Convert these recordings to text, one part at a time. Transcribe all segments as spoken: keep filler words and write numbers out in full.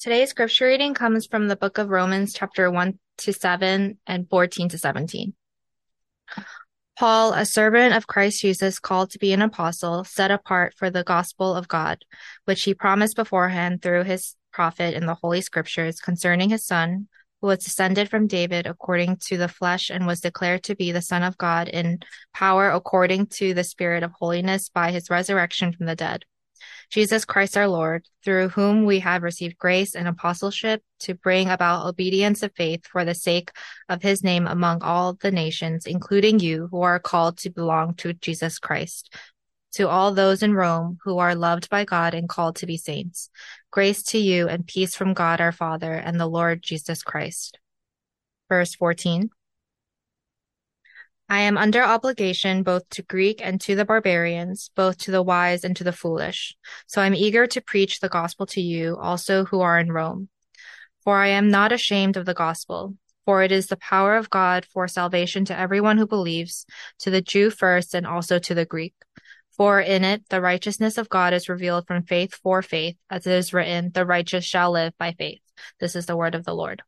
Today's scripture reading comes from the book of Romans, chapter one to seven and fourteen to seventeen. Paul, a servant of Christ Jesus, called to be an apostle, set apart for the gospel of God, which he promised beforehand through his prophet in the Holy Scriptures concerning his Son, who was descended from David according to the flesh and was declared to be the Son of God in power according to the Spirit of holiness by his resurrection from the dead. Jesus Christ our Lord, through whom we have received grace and apostleship to bring about obedience of faith for the sake of his name among all the nations, including you who are called to belong to Jesus Christ. To all those in Rome who are loved by God and called to be saints, grace to you and peace from God our Father and the Lord Jesus Christ. Verse fourteen. I am under obligation both to Greek and to the barbarians, both to the wise and to the foolish. So I am eager to preach the gospel to you also who are in Rome. For I am not ashamed of the gospel, for it is the power of God for salvation to everyone who believes, to the Jew first and also to the Greek. For in it the righteousness of God is revealed from faith for faith, as it is written, the righteous shall live by faith. This is the word of the Lord.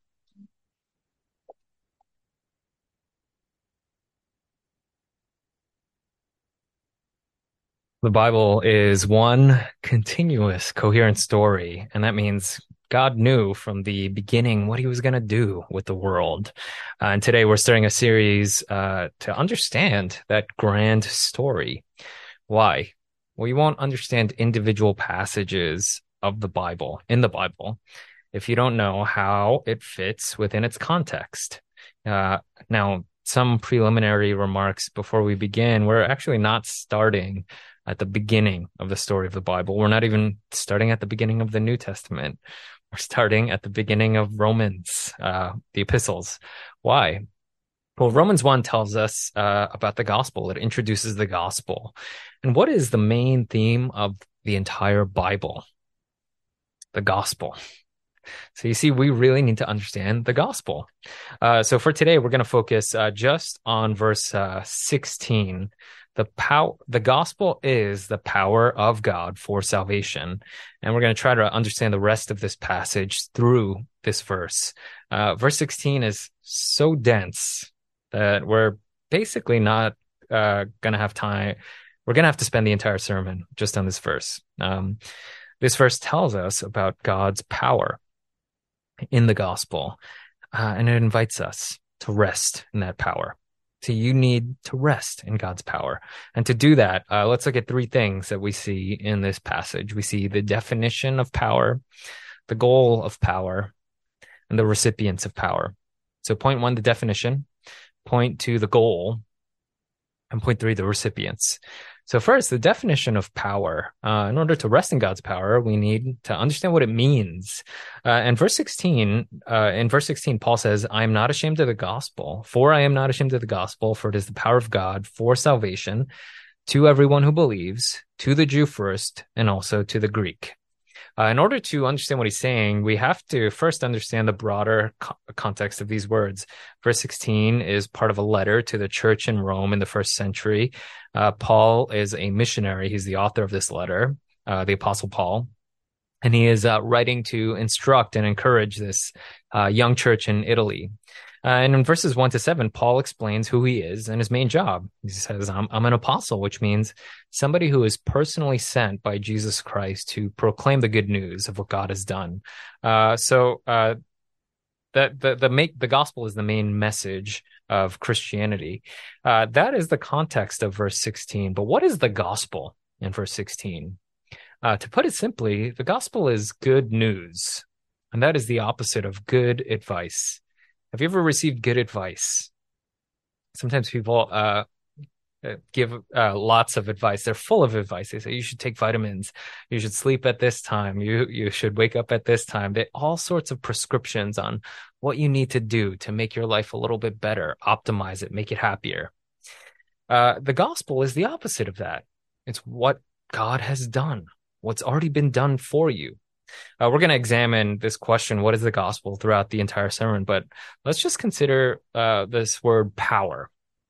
The Bible is one continuous, coherent story, and that means God knew from the beginning what he was going to do with the world. Uh, and today we're starting a series uh, to understand that grand story. Why? Well, you won't understand individual passages of the Bible, in the Bible, if you don't know how it fits within its context. Uh, now, some preliminary remarks before we begin. We're actually not starting at the beginning of the story of the Bible. We're not even starting at the beginning of the New Testament. We're starting at the beginning of Romans, uh, the epistles. Why? Well, Romans one tells us uh, about the gospel. It introduces the gospel. And what is the main theme of the entire Bible? The gospel. So you see, we really need to understand the gospel. Uh, so for today, we're going to focus uh, just on verse uh, sixteen. The power, the gospel is the power of God for salvation. And we're going to try to understand the rest of this passage through this verse. Uh, verse sixteen is so dense that we're basically not uh, going to have time. We're going to have to spend the entire sermon just on this verse. Um, this verse tells us about God's power in the gospel, uh, and it invites us to rest in that power. So you need to rest in God's power. And to do that, uh, let's look at three things that we see in this passage. We see the definition of power, the goal of power, and the recipients of power. So point one, the definition, point two, the goal, and point three, the recipients. So first, the definition of power. Uh, in order to rest in God's power, we need to understand what it means. Uh, and verse sixteen, uh, in verse sixteen, Paul says, I am not ashamed of the gospel, for I am not ashamed of the gospel, for it is the power of God for salvation to everyone who believes, to the Jew first, and also to the Greek. Uh, in order to understand what he's saying, we have to first understand the broader co- context of these words. Verse sixteen is part of a letter to the church in Rome in the first century. Uh, Paul is a missionary. He's the author of this letter, uh, the Apostle Paul. And he is uh, writing to instruct and encourage this uh, young church in Italy. Uh, and in verses one to seven, Paul explains who he is and his main job. He says, I'm, I'm an apostle, which means somebody who is personally sent by Jesus Christ to proclaim the good news of what God has done. Uh, so uh, that the the make the gospel is the main message of Christianity. Uh, that is the context of verse sixteen. But what is the gospel in verse sixteen? Uh, to put it simply, the gospel is good news, and that is the opposite of good advice. Have you ever received good advice? Sometimes people uh, give uh, lots of advice. They're full of advice. They say you should take vitamins, you should sleep at this time, you you should wake up at this time. They all sorts of prescriptions on what you need to do to make your life a little bit better, optimize it, make it happier. Uh, the gospel is the opposite of that. It's what God has done, what's already been done for you. Uh, we're going to examine this question, what is the gospel, throughout the entire sermon, but let's just consider uh, this word power.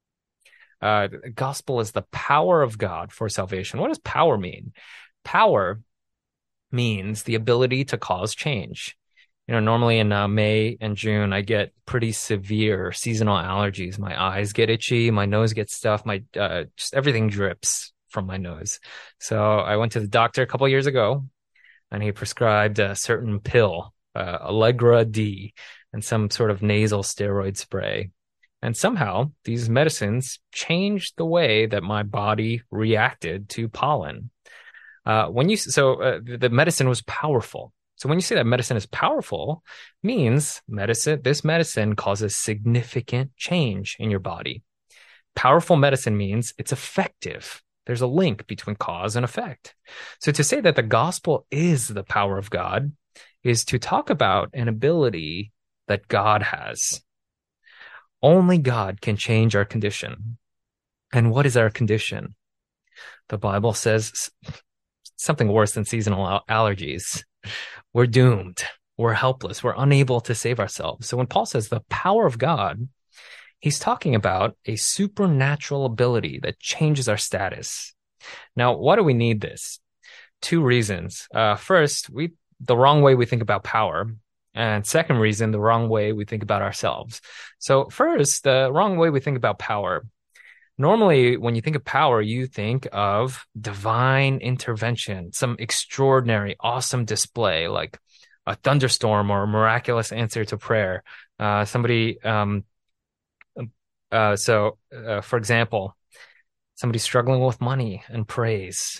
Uh, gospel is the power of God for salvation. What does power mean? Power means the ability to cause change. You know, normally in uh, May and June, I get pretty severe seasonal allergies. My eyes get itchy, my nose gets stuffed, my uh, just everything drips from my nose. So I went to the doctor a couple years ago, and he prescribed a certain pill, uh, Allegra D, and some sort of nasal steroid spray. And somehow these medicines changed the way that my body reacted to pollen. Uh, when you so uh, the medicine was powerful. So when you say that medicine is powerful, means medicine this medicine causes significant change in your body. Powerful medicine means it's effective. There's a link between cause and effect. So to say that the gospel is the power of God is to talk about an ability that God has. Only God can change our condition. And what is our condition? The Bible says something worse than seasonal allergies. We're doomed. We're helpless. We're unable to save ourselves. So when Paul says the power of God, he's talking about a supernatural ability that changes our status. Now, why do we need this? Two reasons. Uh, first, we the wrong way we think about power. And second reason, the wrong way we think about ourselves. So first, the wrong way we think about power. Normally, when you think of power, you think of divine intervention, some extraordinary, awesome display, like a thunderstorm or a miraculous answer to prayer. Uh, somebody, um, uh, so, uh, for example, somebody struggling with money and prays,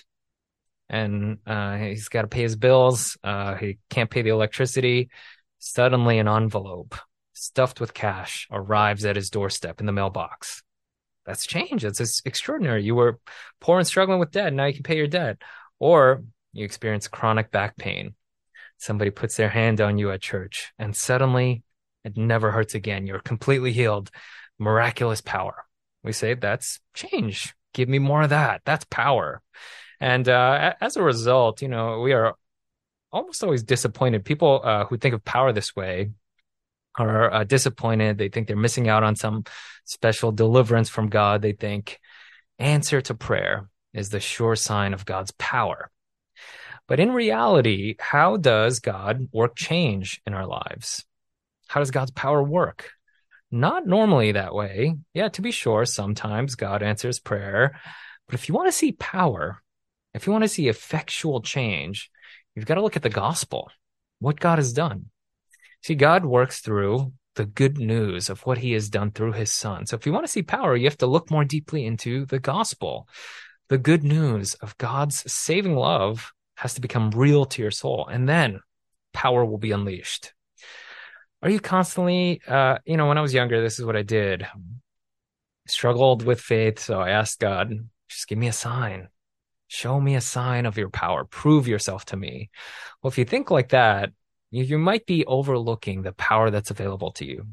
and uh, he's got to pay his bills. Uh, he can't pay the electricity. Suddenly, an envelope stuffed with cash arrives at his doorstep in the mailbox. That's change. That's extraordinary. You were poor and struggling with debt. Now you can pay your debt. Or you experience chronic back pain. Somebody puts their hand on you at church, and suddenly it never hurts again. You're completely healed. Miraculous power. We say that's change. Give me more of that. That's power. And uh, as a result, you know, we are almost always disappointed. People uh, who think of power this way are uh, disappointed. They think they're missing out on some special deliverance from God. They think answer to prayer is the sure sign of God's power. But in reality, how does God work change in our lives? How does God's power work? Not normally that way. Yeah, to be sure, sometimes God answers prayer. But if you want to see power, if you want to see effectual change, you've got to look at the gospel, what God has done. See, God works through the good news of what he has done through his son. So if you want to see power, you have to look more deeply into the gospel. The good news of God's saving love has to become real to your soul, and then power will be unleashed. Are you constantly, uh, you know, when I was younger, this is what I did. Struggled with faith, so I asked God, just give me a sign. Show me a sign of your power. Prove yourself to me. Well, if you think like that, you, you might be overlooking the power that's available to you.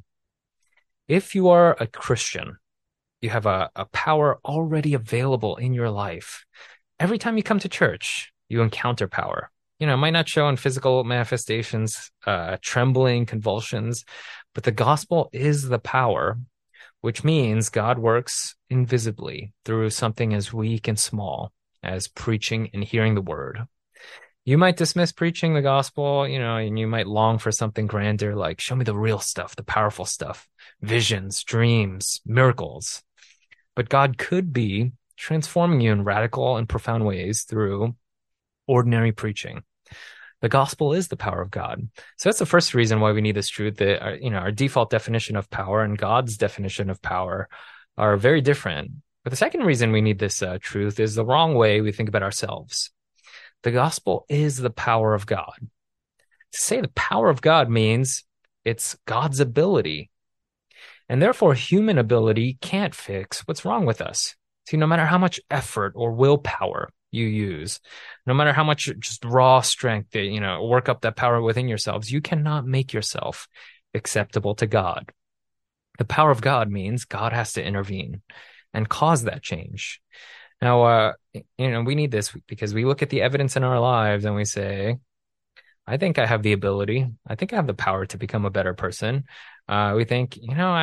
If you are a Christian, you have a, a power already available in your life. Every time you come to church, you encounter power. You know, it might not show in physical manifestations, uh, trembling, convulsions, but the gospel is the power, which means God works invisibly through something as weak and small as preaching and hearing the word. You might dismiss preaching the gospel, you know, and you might long for something grander, like show me the real stuff, the powerful stuff, visions, dreams, miracles. But God could be transforming you in radical and profound ways through ordinary preaching. The gospel is the power of God. So that's the first reason why we need this truth, that our, you know, our default definition of power and God's definition of power are very different. But the second reason we need this uh, truth is the wrong way we think about ourselves. The gospel is the power of God. To say the power of God means it's God's ability. And therefore, human ability can't fix what's wrong with us. See, no matter how much effort or willpower you use, no matter how much just raw strength that, you know, work up that power within yourselves, you cannot make yourself acceptable to God. The power of God means God has to intervene and cause that change. Now, uh, you know, we need this because we look at the evidence in our lives and we say, I think I have the ability. I think I have the power to become a better person. Uh, we think, you know, I,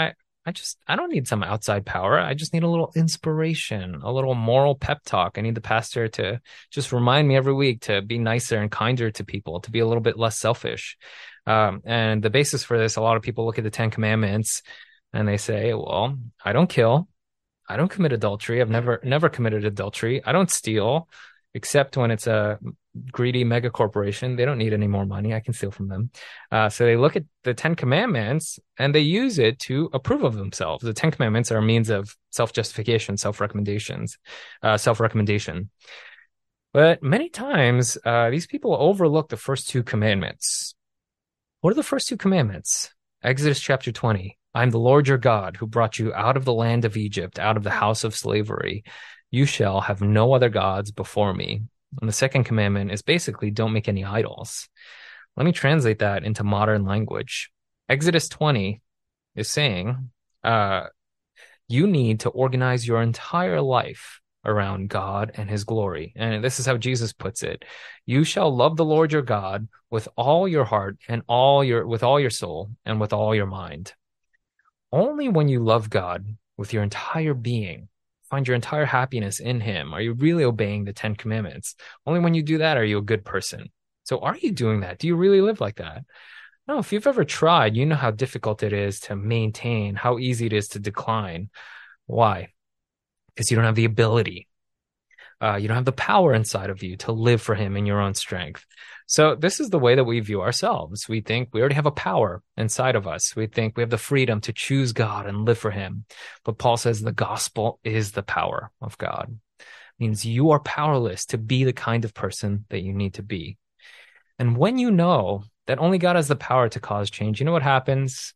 I just, I don't need some outside power. I just need a little inspiration, a little moral pep talk. I need the pastor to just remind me every week to be nicer and kinder to people, to be a little bit less selfish. Um, and the basis for this, a lot of people look at the Ten Commandments and they say, well, I don't kill. I don't commit adultery. I've never, never committed adultery. I don't steal, except when it's a greedy mega corporation. They don't need any more money. I can steal from them. Uh, so they look at the Ten Commandments and they use it to approve of themselves. The Ten Commandments are a means of self-justification, self-recommendations, uh, self-recommendation. But many times, uh, these people overlook the first two commandments. What are the first two commandments? Exodus chapter twenty. I'm the Lord your God who brought you out of the land of Egypt, out of the house of slavery. You shall have no other gods before me. And the second commandment is basically don't make any idols. Let me translate that into modern language. Exodus twenty is saying, uh, you need to organize your entire life around God and his glory. And this is how Jesus puts it. You shall love the Lord your God with all your heart and all your, with all your soul and with all your mind. Only when you love God with your entire being, find your entire happiness in him, are you really obeying the Ten Commandments. Only when you do that are you a good person. So are you doing that? Do you really live like that? No, if you've ever tried, you know how difficult it is to maintain, how easy it is to decline. Why? Because you don't have the ability. Uh, you don't have the power inside of you to live for him in your own strength. So this is the way that we view ourselves. We think we already have a power inside of us. We think we have the freedom to choose God and live for him. But Paul says the gospel is the power of God. It means you are powerless to be the kind of person that you need to be. And when you know that only God has the power to cause change, you know what happens?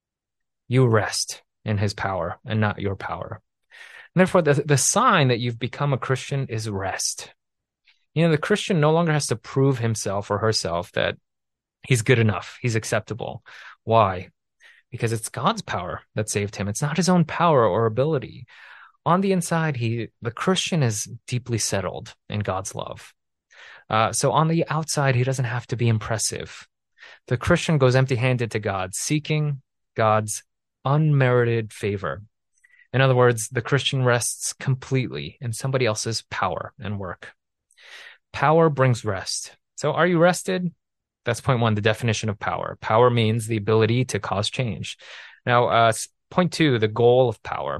You rest in his power and not your power. And therefore, the, the sign that you've become a Christian is rest. You know, the Christian no longer has to prove himself or herself that he's good enough, he's acceptable. Why? Because it's God's power that saved him. It's not his own power or ability. On the inside, he, the Christian is deeply settled in God's love. Uh, so on the outside, he doesn't have to be impressive. The Christian goes empty-handed to God, seeking God's unmerited favor. In other words, the Christian rests completely in somebody else's power and work. Power brings rest. So are you rested? That's point one, the definition of power. Power means the ability to cause change. Now, uh, point two, the goal of power.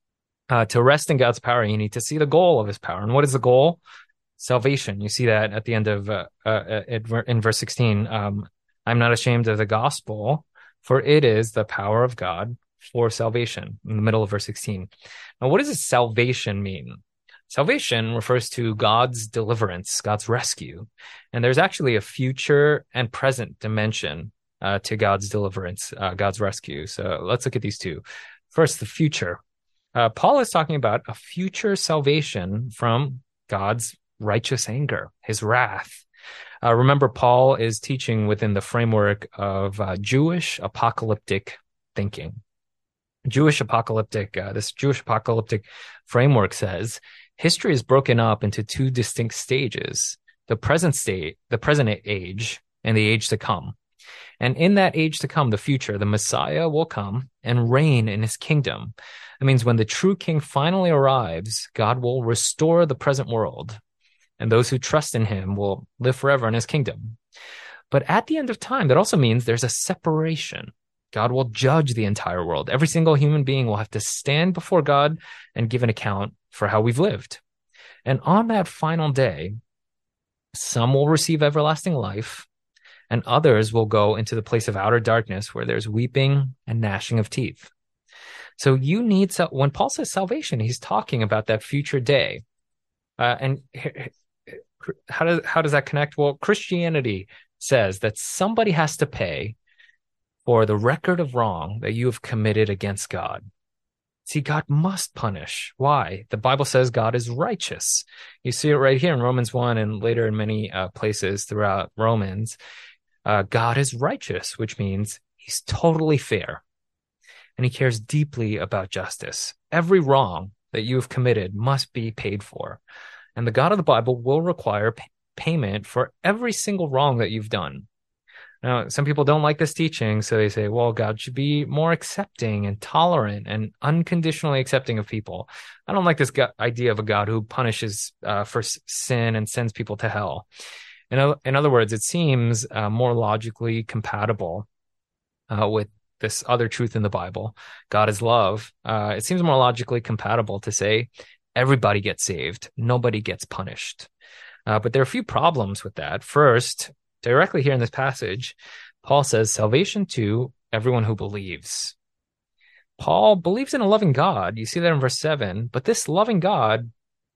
Uh, to rest in God's power, you need to see the goal of his power. And what is the goal? Salvation. You see that at the end of, uh, uh, in verse sixteen. Um, I'm not ashamed of the gospel, for it is the power of God for salvation, in the middle of verse sixteen. Now, what does salvation mean? Salvation refers to God's deliverance, God's rescue. And there's actually a future and present dimension uh, to God's deliverance, uh, God's rescue. So let's look at these two. First, the future. Uh, Paul is talking about a future salvation from God's righteous anger, his wrath. Uh, remember, Paul is teaching within the framework of uh, Jewish apocalyptic thinking. Jewish apocalyptic, uh, this Jewish apocalyptic framework says history is broken up into two distinct stages, the present state, the present age, and the age to come. And in that age to come, the future, the Messiah will come and reign in his kingdom. That means when the true king finally arrives, God will restore the present world, and those who trust in him will live forever in his kingdom. But at the end of time, that also means there's a separation. God will judge the entire world. Every single human being will have to stand before God and give an account for how we've lived. And on that final day, some will receive everlasting life, and others will go into the place of outer darkness where there's weeping and gnashing of teeth. So you need, when Paul says salvation, he's talking about that future day. Uh, and how does, how does that connect? Well, Christianity says that somebody has to pay for the record of wrong that you have committed against God. See, God must punish. Why? The Bible says God is righteous. You see it right here in Romans one and later in many uh, places throughout Romans. Uh, God is righteous, which means he's totally fair. And he cares deeply about justice. Every wrong that you have committed must be paid for. And the God of the Bible will require pay- payment for every single wrong that you've done. Now, some people don't like this teaching, so they say, well, God should be more accepting and tolerant and unconditionally accepting of people. I don't like this go- idea of a God who punishes uh, for s- sin and sends people to hell. In, o- in other words, it seems uh, more logically compatible uh, with this other truth in the Bible. God is love. Uh, it seems more logically compatible to say everybody gets saved, nobody gets punished. Uh, but there are a few problems with that. First, directly here in this passage, Paul says salvation to everyone who believes. Paul believes in a loving God. You see that in verse seven. But this loving God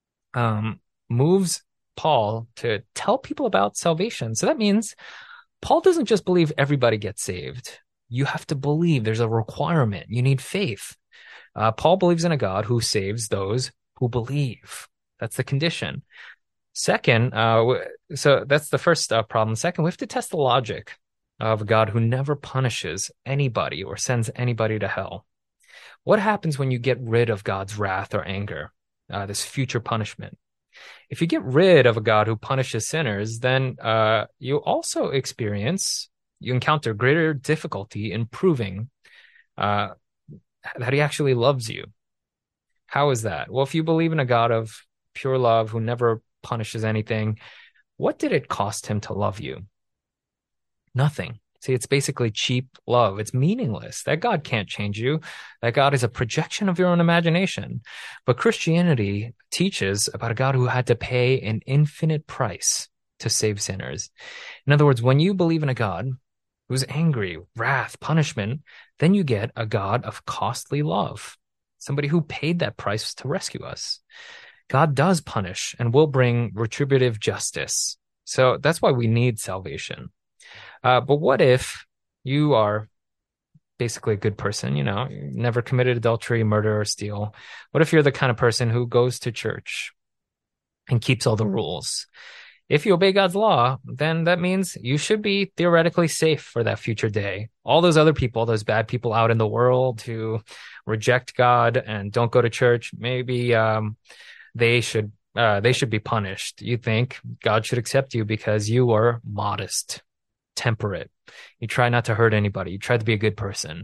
um, moves Paul to tell people about salvation. So that means Paul doesn't just believe everybody gets saved. You have to believe. There's a requirement. You need faith. Uh, Paul believes in a God who saves those who believe. That's the condition. Second, uh, so that's the first uh, problem. Second, we have to test the logic of a God who never punishes anybody or sends anybody to hell. What happens when you get rid of God's wrath or anger, uh, this future punishment? If you get rid of a God who punishes sinners, then uh, you also experience, you encounter greater difficulty in proving uh, that he actually loves you. How is that? Well, if you believe in a God of pure love who never punishes anything, what did it cost him to love you? Nothing. See, it's basically cheap love. It's meaningless. That God can't change you. That God is a projection of your own imagination. But Christianity teaches about a God who had to pay an infinite price to save sinners. In other words, when you believe in a God who's angry, wrath, punishment, then you get a God of costly love, somebody who paid that price to rescue us. God does punish and will bring retributive justice. So that's why we need salvation. Uh, but what if you are basically a good person, you know, you never committed adultery, murder, or steal? What if you're the kind of person who goes to church and keeps all the rules? If you obey God's law, then that means you should be theoretically safe for that future day. All those other people, those bad people out in the world who reject God and don't go to church, maybe um, they should uh, they should be punished. You think God should accept you because you were modest, temperate. You try not to hurt anybody. You try to be a good person.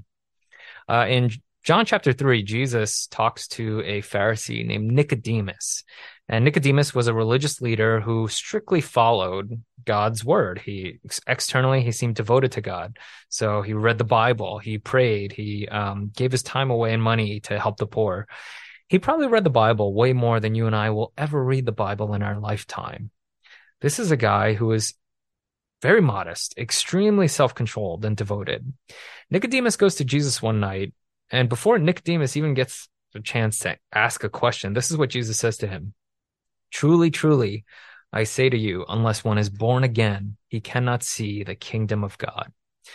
Uh, in John chapter three, Jesus talks to a Pharisee named Nicodemus. And Nicodemus was a religious leader who strictly followed God's word. He externally, he seemed devoted to God. So he read the Bible, he prayed, he um, gave his time away and money to help the poor. He probably read the Bible way more than you and I will ever read the Bible in our lifetime. This is a guy who is very modest, extremely self-controlled and devoted. Nicodemus goes to Jesus one night, and before Nicodemus even gets a chance to ask a question, this is what Jesus says to him. Truly, truly, I say to you, unless one is born again, he cannot see the kingdom of God.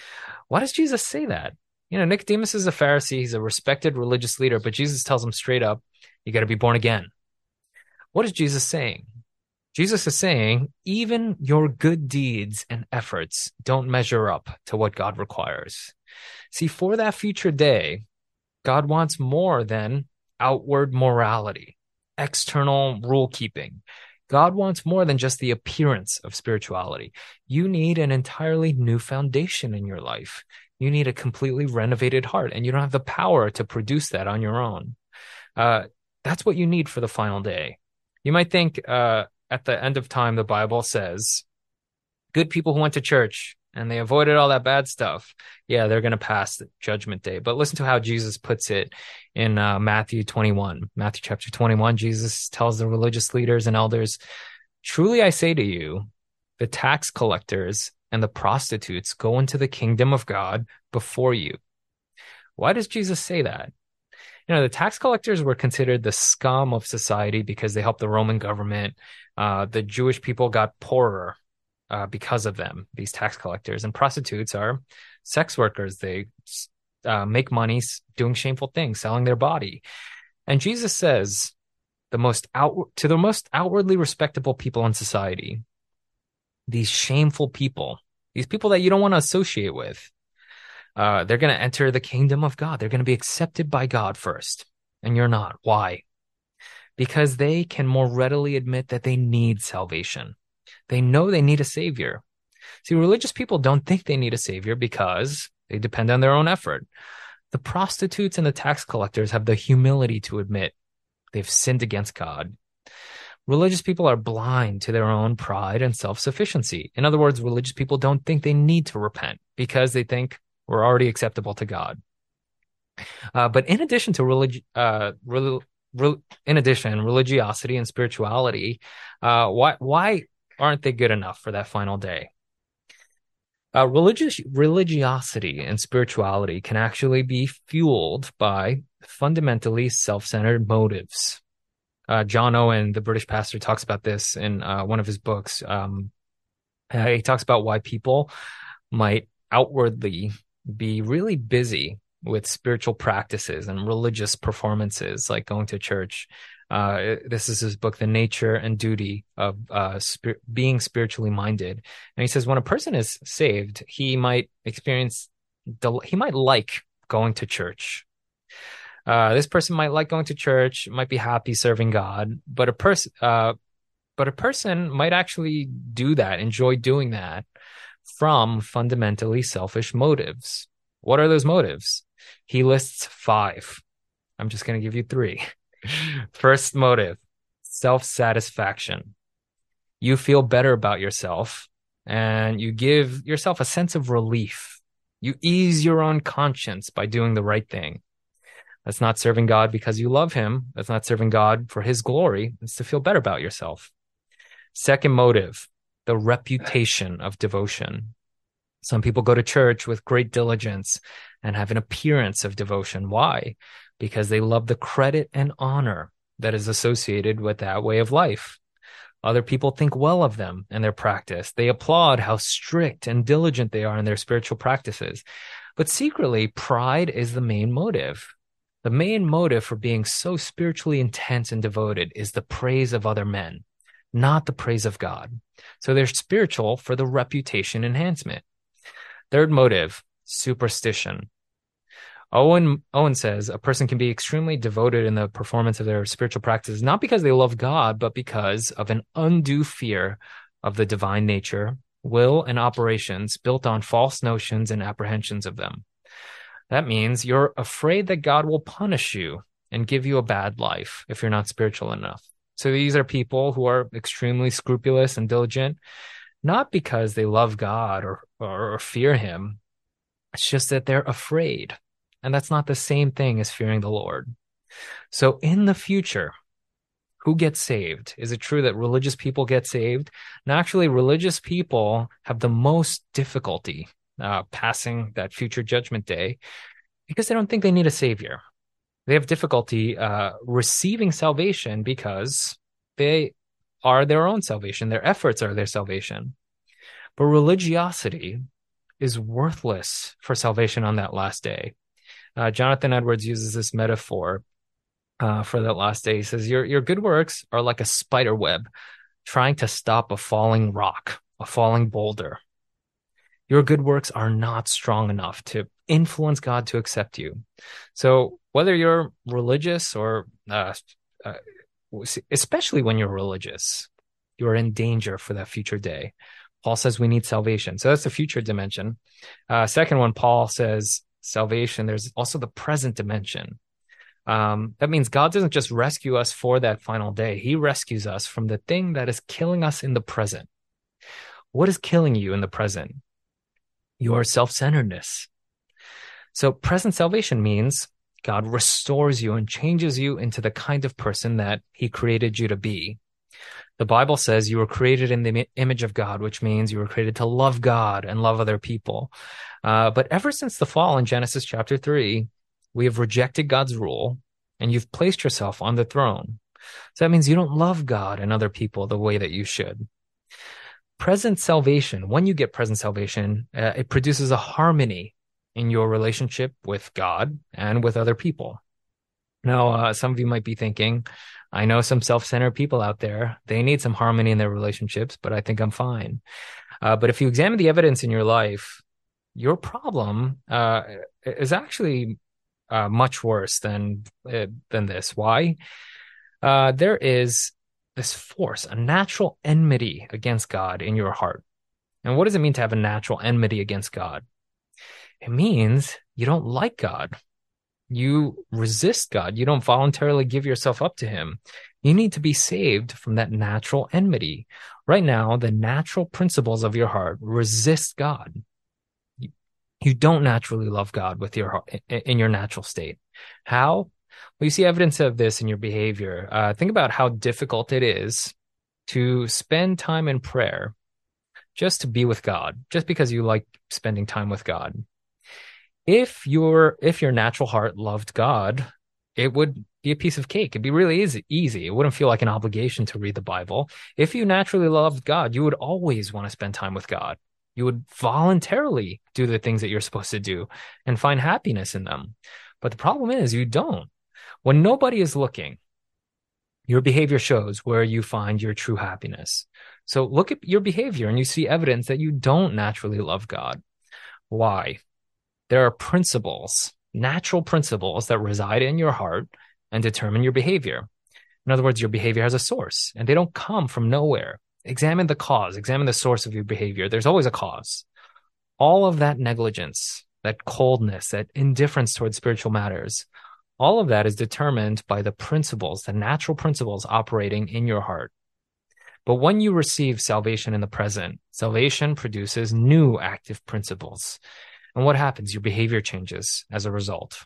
Why does Jesus say that? You know, Nicodemus is a Pharisee. He's a respected religious leader, but Jesus tells him straight up, you got to be born again. What is Jesus saying? Jesus is saying, even your good deeds and efforts don't measure up to what God requires. See, for that future day, God wants more than outward morality, external rule keeping. God wants more than just the appearance of spirituality. You need an entirely new foundation in your life. You need a completely renovated heart, and you don't have the power to produce that on your own. Uh, that's what you need for the final day. You might think uh, at the end of time, the Bible says, good people who went to church and they avoided all that bad stuff, yeah, they're going to pass the judgment day. But listen to how Jesus puts it in uh, Matthew twenty-one. Matthew chapter twenty-one, Jesus tells the religious leaders and elders, truly I say to you, the tax collectors and the prostitutes go into the kingdom of God before you. Why does Jesus say that? You know, the tax collectors were considered the scum of society because they helped the Roman government. Uh, the Jewish people got poorer uh, because of them, these tax collectors. And prostitutes are sex workers. They uh, make money doing shameful things, selling their body. And Jesus says, the most out to the most outwardly respectable people in society, these shameful people, these people that you don't want to associate with, uh, they're going to enter the kingdom of God. They're going to be accepted by God first, and you're not. Why? Because they can more readily admit that they need salvation. They know they need a savior. See, religious people don't think they need a savior because they depend on their own effort. The prostitutes and the tax collectors have the humility to admit they've sinned against God. Religious people are blind to their own pride and self-sufficiency. In other words, religious people don't think they need to repent because they think we're already acceptable to God. Uh, but in addition to relig- uh, re- re- in addition, religiosity and spirituality, uh, why why aren't they good enough for that final day? Uh, religious religiosity and spirituality can actually be fueled by fundamentally self-centered motives. Uh, John Owen, the British pastor, talks about this in uh, one of his books. Um, uh, he talks about why people might outwardly be really busy with spiritual practices and religious performances, like going to church. Uh, this is his book, The Nature and Duty of uh, Spir- Being Spiritually Minded. And he says when a person is saved, he might experience, del- he might like going to church. Uh, this person might like going to church, might be happy serving God, but a person, uh, but a person might actually do that, enjoy doing that from fundamentally selfish motives. What are those motives? He lists five. I'm just going to give you three. First motive, self-satisfaction. You feel better about yourself and you give yourself a sense of relief. You ease your own conscience by doing the right thing. That's not serving God because you love him. That's not serving God for his glory. It's to feel better about yourself. Second motive, the reputation of devotion. Some people go to church with great diligence and have an appearance of devotion. Why? Because they love the credit and honor that is associated with that way of life. Other people think well of them and their practice. They applaud how strict and diligent they are in their spiritual practices. But secretly, pride is the main motive. The main motive for being so spiritually intense and devoted is the praise of other men, not the praise of God. So they're spiritual for the reputation enhancement. Third motive, superstition. Owen Owen says a person can be extremely devoted in the performance of their spiritual practices, not because they love God, but because of an undue fear of the divine nature, will, and operations built on false notions and apprehensions of them. That means you're afraid that God will punish you and give you a bad life if you're not spiritual enough. So these are people who are extremely scrupulous and diligent, not because they love God or, or, or fear him. It's just that they're afraid. And that's not the same thing as fearing the Lord. So in the future, who gets saved? Is it true that religious people get saved? And actually, religious people have the most difficulty uh, passing that future judgment day because they don't think they need a savior. They have difficulty uh, receiving salvation because they are their own salvation. Their efforts are their salvation. But religiosity is worthless for salvation on that last day. Uh, Jonathan Edwards uses this metaphor uh, for that last day. He says, your, your good works are like a spider web trying to stop a falling rock, a falling boulder. Your good works are not strong enough to influence God to accept you. So whether you're religious or, uh, uh, especially when you're religious, you are in danger for that future day. Paul says we need salvation. So that's the future dimension. Uh, second one, Paul says salvation. There's also the present dimension. Um, that means God doesn't just rescue us for that final day. He rescues us from the thing that is killing us in the present. What is killing you in the present? Your self-centeredness. So present salvation means God restores you and changes you into the kind of person that he created you to be. The Bible says you were created in the image of God, which means you were created to love God and love other people. Uh, but ever since the fall in Genesis chapter three, we have rejected God's rule and you've placed yourself on the throne. So that means you don't love God and other people the way that you should. Present salvation, when you get present salvation, uh, it produces a harmony in your relationship with God and with other people. Now, uh, some of you might be thinking, I know some self-centered people out there. They need some harmony in their relationships, but I think I'm fine. Uh, but if you examine the evidence in your life, your problem uh, is actually uh, much worse than uh, than this. Why? Uh, there is this force, a natural enmity against God in your heart. And what does it mean to have a natural enmity against God? It means you don't like God. You resist God. You don't voluntarily give yourself up to him. You need to be saved from that natural enmity. Right now, the natural principles of your heart resist God. You, you don't naturally love God with your heart in your natural state. How? Well, you see evidence of this in your behavior. Uh, think about how difficult it is to spend time in prayer just to be with God, just because you like spending time with God. If your if your natural heart loved God, it would be a piece of cake. It'd be really easy, easy. It wouldn't feel like an obligation to read the Bible. If you naturally loved God, you would always want to spend time with God. You would voluntarily do the things that you're supposed to do and find happiness in them. But the problem is you don't. When nobody is looking, your behavior shows where you find your true happiness. So look at your behavior and you see evidence that you don't naturally love God. Why? There are principles, natural principles that reside in your heart and determine your behavior. In other words, your behavior has a source and they don't come from nowhere. Examine the cause, examine the source of your behavior. There's always a cause. All of that negligence, that coldness, that indifference towards spiritual matters, all of that is determined by the principles, the natural principles operating in your heart. But when you receive salvation in the present, salvation produces new active principles. And what happens? Your behavior changes as a result.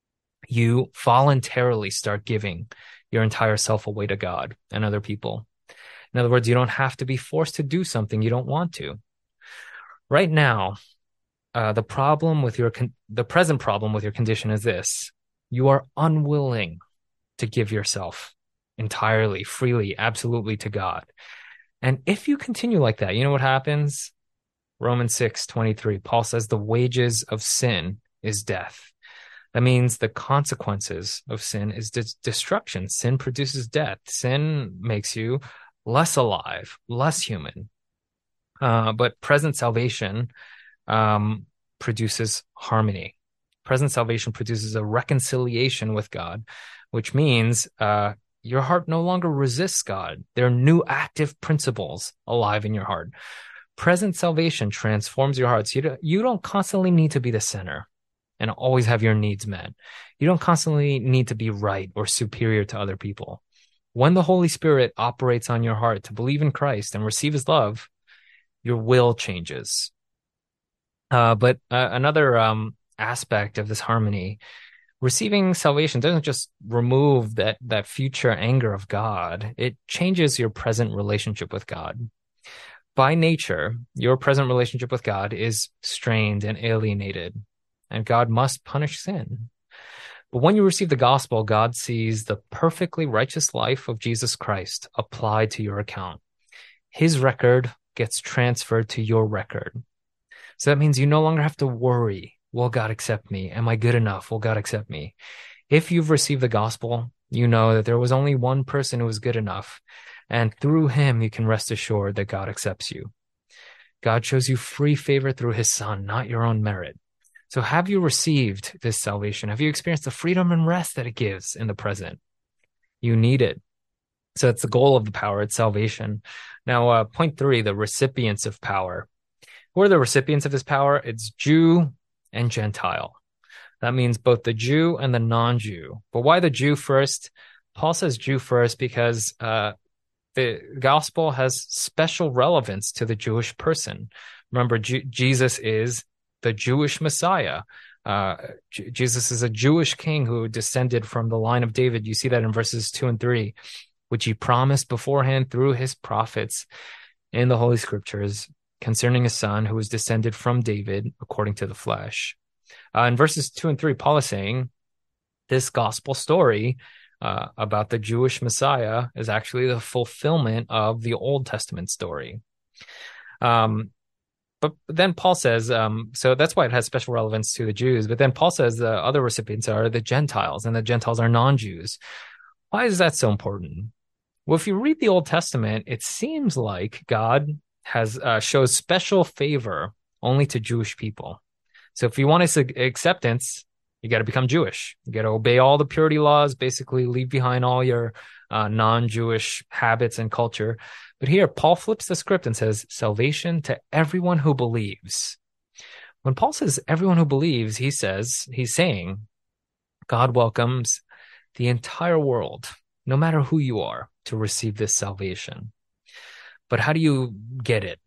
You voluntarily start giving your entire self away to God and other people. In other words, you don't have to be forced to do something you don't want to. Right now, uh, the problem with your con- the present problem with your condition is this: you are unwilling to give yourself entirely, freely, absolutely to God. And if you continue like that, you know what happens? Romans six twenty-three, Paul says the wages of sin is death. That means the consequences of sin is de- destruction. Sin produces death. Sin makes you less alive, less human. Uh, but present salvation um, produces harmony. Present salvation produces a reconciliation with God, which means uh, your heart no longer resists God. There are new active principles alive in your heart. Present salvation transforms your heart. So you don't, you don't constantly need to be the center and always have your needs met. You don't constantly need to be right or superior to other people. When the Holy Spirit operates on your heart to believe in Christ and receive his love, your will changes. Uh, but uh, another um, aspect of this harmony, receiving salvation doesn't just remove that, that future anger of God. It changes your present relationship with God. By nature, your present relationship with God is strained and alienated, and God must punish sin. But when you receive the gospel, God sees the perfectly righteous life of Jesus Christ applied to your account. His record gets transferred to your record. So that means you no longer have to worry, will God accept me? Am I good enough? Will God accept me? If you've received the gospel, you know that there was only one person who was good enough. And through him, you can rest assured that God accepts you. God shows you free favor through his son, not your own merit. So have you received this salvation? Have you experienced the freedom and rest that it gives in the present? You need it. So it's the goal of the power, it's salvation. Now, uh, point three, the recipients of power. Who are the recipients of this power? It's Jew and Gentile. That means both the Jew and the non-Jew. But why the Jew first? Paul says Jew first because uh, the gospel has special relevance to the Jewish person. Remember, J- Jesus is the Jewish Messiah. Uh, J- Jesus is a Jewish king who descended from the line of David. You see that in verses two and three, which he promised beforehand through his prophets in the Holy Scriptures concerning his son who was descended from David according to the flesh. Uh, in verses two and three, Paul is saying this gospel story uh, about the Jewish Messiah is actually the fulfillment of the Old Testament story. Um, but then Paul says, um, so that's why it has special relevance to the Jews. But then Paul says the other recipients are the Gentiles, and the Gentiles are non-Jews. Why is that so important? Well, if you read the Old Testament, it seems like God has uh, shows special favor only to Jewish people. So if you want his acceptance, you got to become Jewish. You got to obey all the purity laws, basically leave behind all your uh, uh, non-Jewish habits and culture. But here, Paul flips the script and says, salvation to everyone who believes. When Paul says everyone who believes, he says, he's saying, God welcomes the entire world, no matter who you are, to receive this salvation. But how do you get it?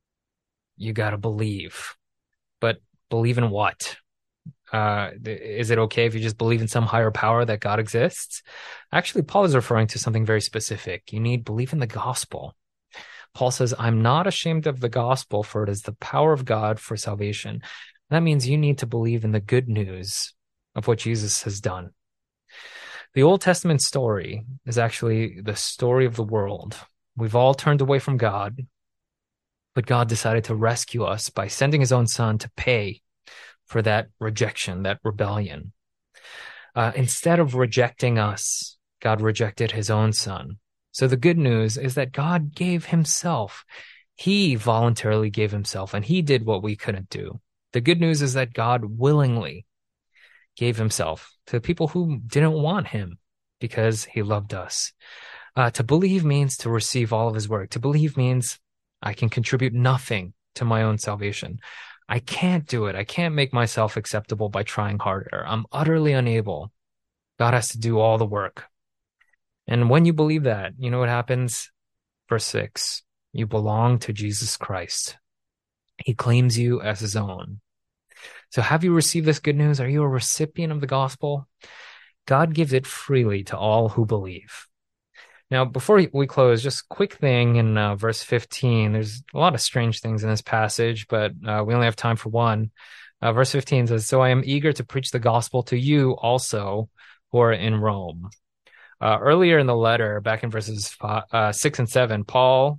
You got to believe. But believe in what? Uh, is it okay if you just believe in some higher power that God exists? Actually, Paul is referring to something very specific. You need belief in the gospel. Paul says, I'm not ashamed of the gospel, for it is the power of God for salvation. That means you need to believe in the good news of what Jesus has done. The Old Testament story is actually the story of the world. We've all turned away from God, but God decided to rescue us by sending his own son to pay for that rejection, that rebellion. Uh, instead of rejecting us, God rejected his own son. So the good news is that God gave himself. He voluntarily gave himself, and he did what we couldn't do. The good news is that God willingly gave himself to people who didn't want him because he loved us. Uh, to believe means to receive all of his work. To believe means I can contribute nothing to my own salvation. I can't do it. I can't make myself acceptable by trying harder. I'm utterly unable. God has to do all the work. And when you believe that, you know what happens? Verse six, you belong to Jesus Christ. He claims you as his own. So have you received this good news? Are you a recipient of the gospel? God gives it freely to all who believe. Now, before we close, just a quick thing in uh, verse fifteen. There's a lot of strange things in this passage, but uh, we only have time for one. Uh, verse fifteen says, so I am eager to preach the gospel to you also who are in Rome. Uh, earlier in the letter, back in verses five, uh, six and seven, Paul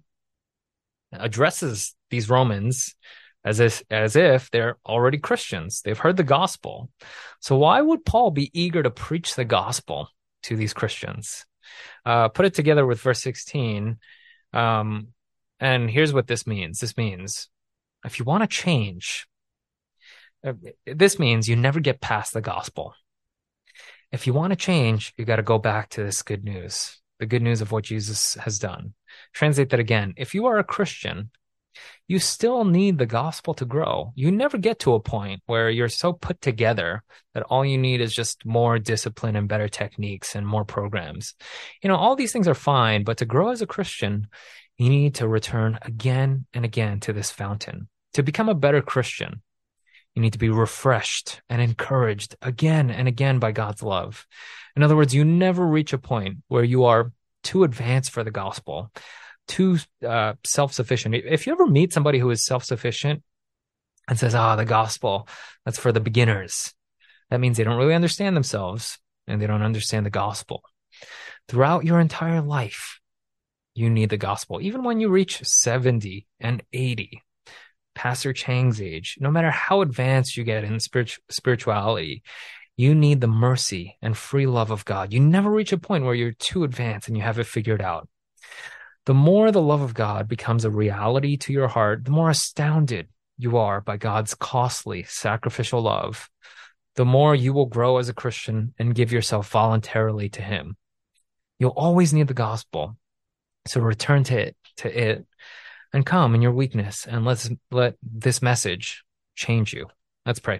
addresses these Romans as if, as if they're already Christians. They've heard the gospel. So why would Paul be eager to preach the gospel to these Christians? Uh, put it together with verse sixteen. Um, and here's what this means. This means if you want to change, uh, this means you never get past the gospel. If you want to change, you got to go back to this good news, the good news of what Jesus has done. Translate that again. If you are a Christian, you still need the gospel to grow. You never get to a point where you're so put together that all you need is just more discipline and better techniques and more programs. You know, all these things are fine, but to grow as a Christian, you need to return again and again to this fountain. To become a better Christian, you need to be refreshed and encouraged again and again by God's love. In other words, you never reach a point where you are too advanced for the gospel, too uh, self-sufficient. If you ever meet somebody who is self-sufficient and says, ah, oh, the gospel, that's for the beginners, that means they don't really understand themselves and they don't understand the gospel. Throughout your entire life, you need the gospel. Even when you reach seventy and eighty, Pastor Chang's age, no matter how advanced you get in spirit- spirituality, you need the mercy and free love of God. You never reach a point where you're too advanced and you have it figured out. The more the love of God becomes a reality to your heart, the more astounded you are by God's costly sacrificial love, the more you will grow as a Christian and give yourself voluntarily to him. You'll always need the gospel. So return to it, to it, and come in your weakness, and let's let this message change you. Let's pray.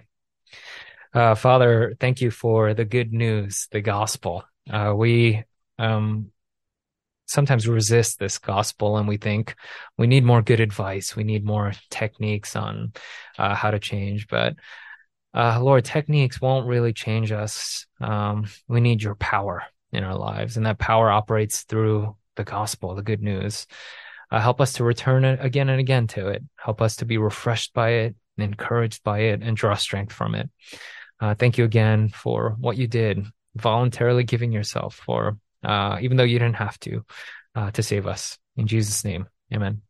Uh, Father, thank you for the good news, the gospel. Uh, we um, sometimes resist this gospel, and we think we need more good advice. We need more techniques on uh, how to change. But uh, Lord, techniques won't really change us. Um, we need your power in our lives, and that power operates through the gospel, the good news. Uh, help us to return it again and again to it. Help us to be refreshed by it, encouraged by it, and draw strength from it. Uh, thank you again for what you did, voluntarily giving yourself for, uh, even though you didn't have to, uh, to save us. In Jesus' name, amen.